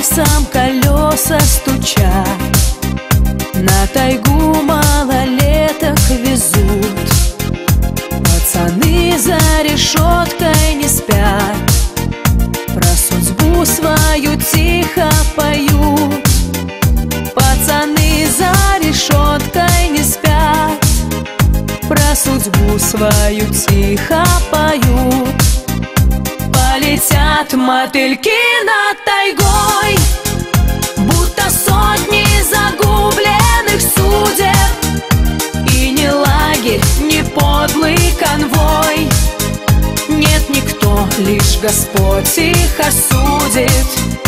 рельсам колеса стучат, на тайгу малолеток везут. Пацаны за решеткой не спят, про судьбу свою тихо поют. Пацаны за решеткой не спят, про судьбу свою тихо поют. Полетят мотыльки над тайгой, будто сотни загубленных судеб. И не лагерь, не подлый конвой, нет никто, лишь Господь их осудит.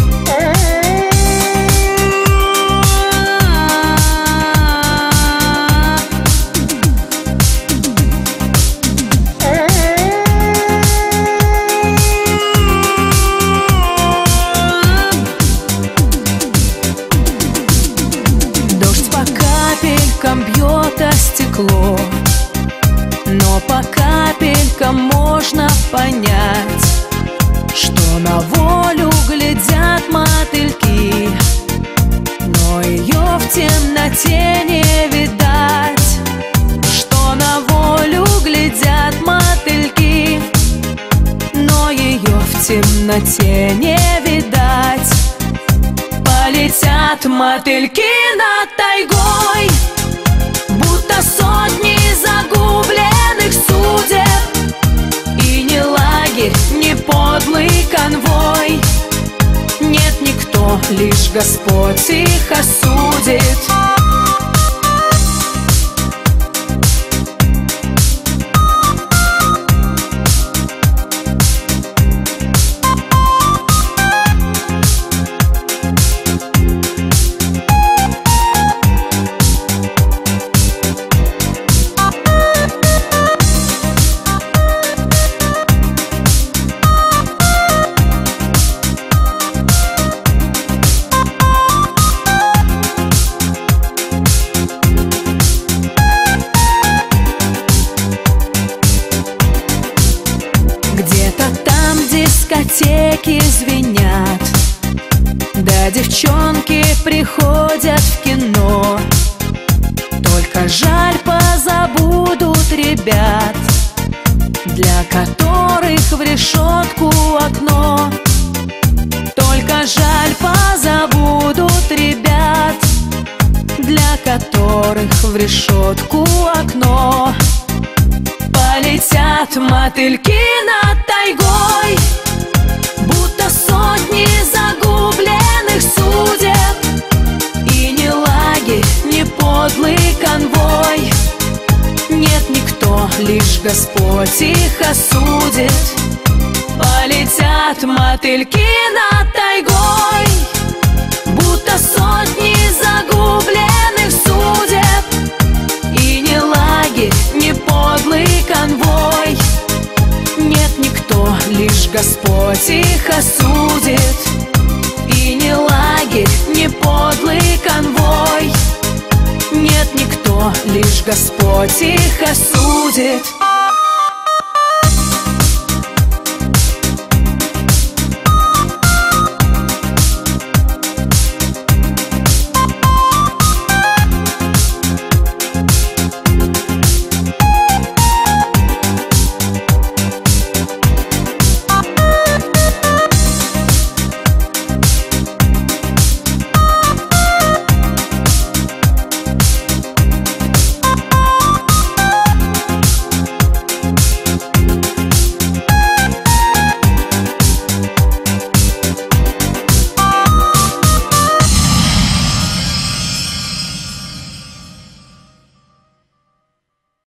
Бьет о стекло, но по капелькам можно понять, что на волю глядят мотыльки, но ее в темноте не видать. Что на волю глядят мотыльки, но ее в темноте не видать. Полетят мотыльки над тайгой, будто сотни загубленных судеб. И не лагерь, не подлый конвой, нет никто, лишь Господь их осудит. Дискотеки звенят, да девчонки приходят в кино. Только жаль, позабудут ребят, для которых в решетку окно. Только жаль, позабудут ребят, для которых в решетку окно. Полетят мотыльки над тайгой, будто сотни загубленных судеб. И не лагерь, не подлый конвой, нет никто, лишь Господь их осудит. Полетят мотыльки над тайгой, будто сотни загубленных судеб. И не лагерь, не подлый конвой, нет никто, лишь Господь их осудит. И не лагерь, не подлый конвой, нет никто, лишь Господь их осудит.